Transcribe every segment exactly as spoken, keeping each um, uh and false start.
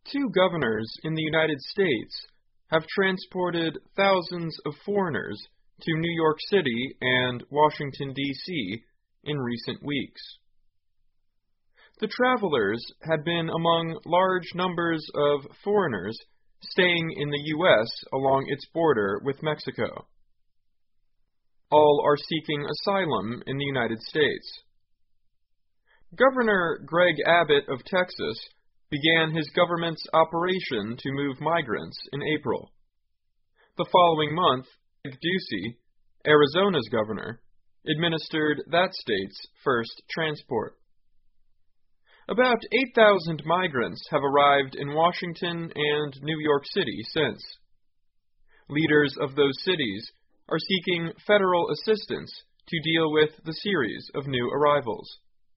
Two governors in the United States have transported thousands of foreigners to New York City and Washington, D C in recent weeks. The travelers had been among large numbers of foreigners staying in the U S along its border with Mexico. All are seeking asylum in the United States. Governor Greg Abbott of Texas began his government's operation to move migrants in April. The following month, Greg Ducey, Arizona's governor, administered that state's first transport. About eight thousand migrants have arrived in Washington and New York City since. Leaders of those cities are seeking federal assistance to deal with the series of new arrivals.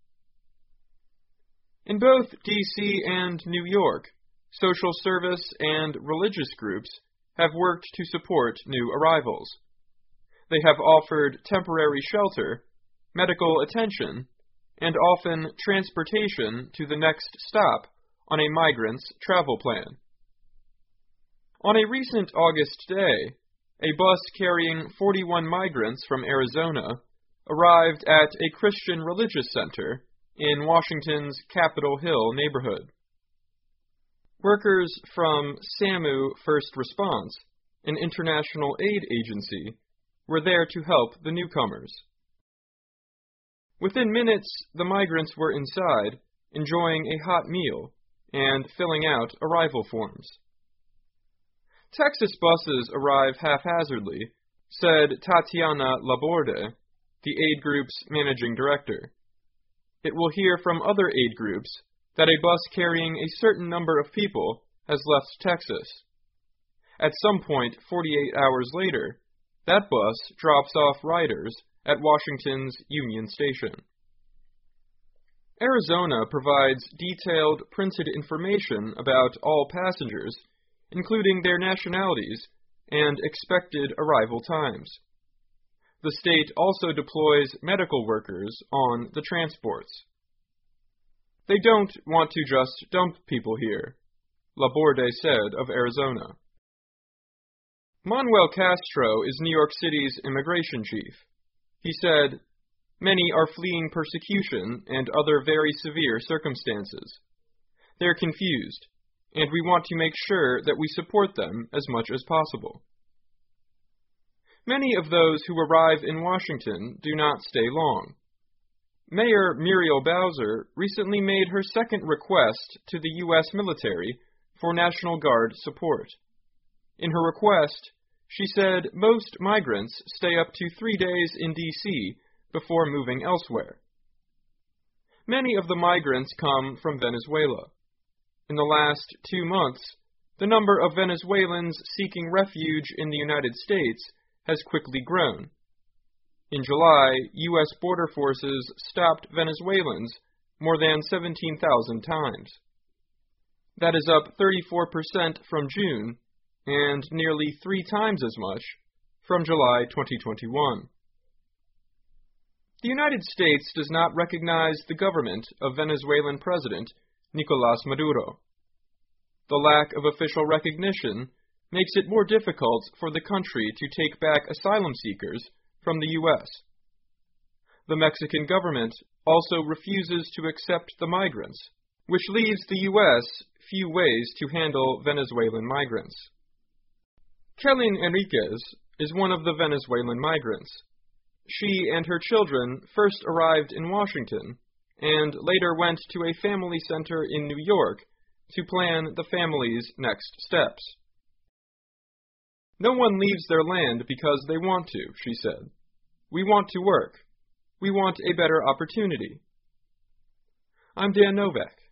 In both D C and New York, social service and religious groups have worked to support new arrivals. They have offered temporary shelter, medical attention, and often transportation to the next stop on a migrant's travel plan. On a recent August day, a bus carrying forty-one migrants from Arizona arrived at a Christian religious center in Washington's Capitol Hill neighborhood. Workers from SAMU First Response, an international aid agency, were there to help the newcomers. Within minutes, the migrants were inside, enjoying a hot meal and filling out arrival forms. Texas buses arrive haphazardly, said Tatiana Laborde, the aid group's managing director. It will hear from other aid groups that a bus carrying a certain number of people has left Texas. At some point, forty-eight hours later, that bus drops off riders at Washington's Union Station. Arizona provides detailed printed information about all passengers, including their nationalities and expected arrival times. The state also deploys medical workers on the transports. They don't want to just dump people here, Laborde said of Arizona. Manuel Castro is New York City's immigration chief. He said, "Many are fleeing persecution and other very severe circumstances. They're confused, and we want to make sure that we support them as much as possible." Many of those who arrive in Washington do not stay long. Mayor Muriel Bowser recently made her second request to the U S military for National Guard support. In her request, she said most migrants stay up to three days in D C before moving elsewhere. Many of the migrants come from Venezuela. In the last two months, the number of Venezuelans seeking refuge in the United States has quickly grown. In July, U S border forces stopped Venezuelans more than seventeen thousand times. That is up thirty-four percent from June and nearly three times as much from July twenty twenty-one. The United States does not recognize the government of Venezuelan President Nicolás Maduro. The lack of official recognition makes it more difficult for the country to take back asylum seekers from the U S. The Mexican government also refuses to accept the migrants, which leaves the U S few ways to handle Venezuelan migrants. Kelly Enriquez is one of the Venezuelan migrants. She and her children first arrived in Washington and later went to a family center in New York to plan the family's next steps. "No one leaves their land because they want to," she said. "We want to work. We want a better opportunity." I'm Dan Novak.